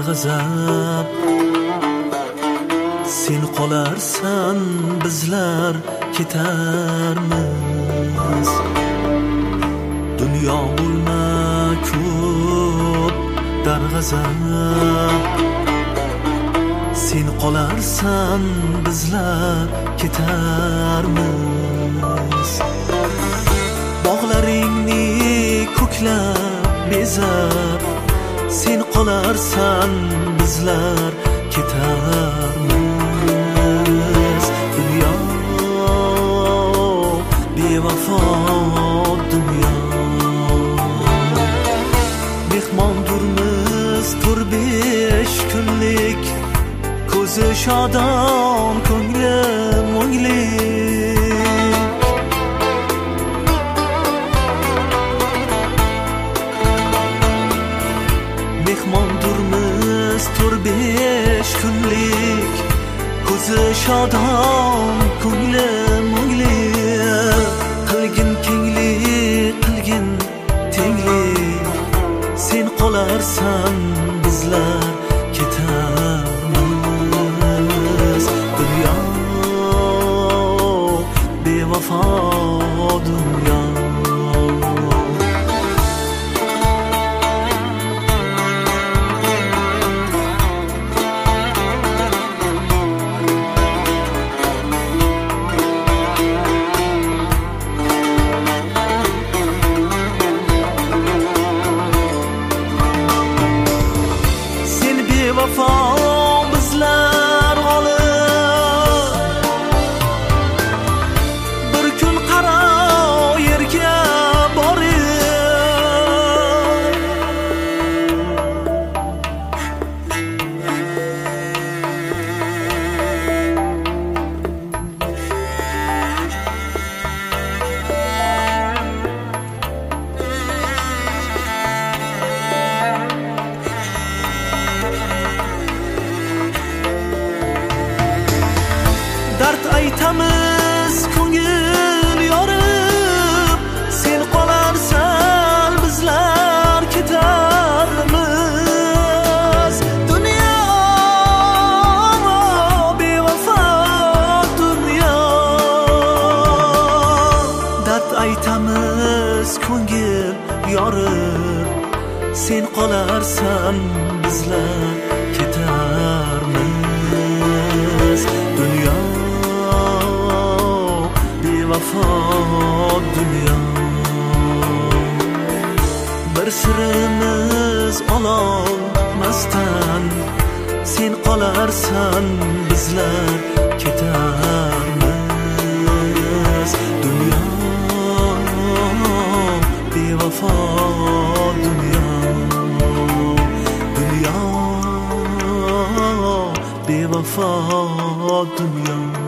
darg'azab. Sen qolarsan, bizlar ketarmiz. Dunyo bo'lma ko'p darg'azab. Sen qolarsan, bizlar ketarmiz. Bog'laringni ko'klab bezab. Sen qolarsan, bizlar ketarmiz. Dunyo bevafo dunyo. Mehmondurmiz 4-5 kunlik. Ko'zi shodon, ko'ngli mo'nglik. Mehmondurmiz 4-5 kunlik. Ko'zi shodon, ko'ngli mo'nglik. Qilgin kenglik, qilgin tenglik. Sen qolarsan, bizlar ketarmiz. Dunyo bevafo dunyo. Vafo bizlar g'olib. Bir kun qaro yerga borib. Dard aytamiz ko'ngil yorib. Sen qolarsan, bizlar ketarmiz. Dunyo bevafo dunyo. Dard aytamiz ko'ngil yorib. Sen qolarsan, bizlar ketarmiz. Dunyo bevafo dunyo. Bir sirimiz ololmasdan. Sen qolarsan, bizlar ketarmiz. Dunyo bevafo dunyo. Dunyo bevafo dunyo.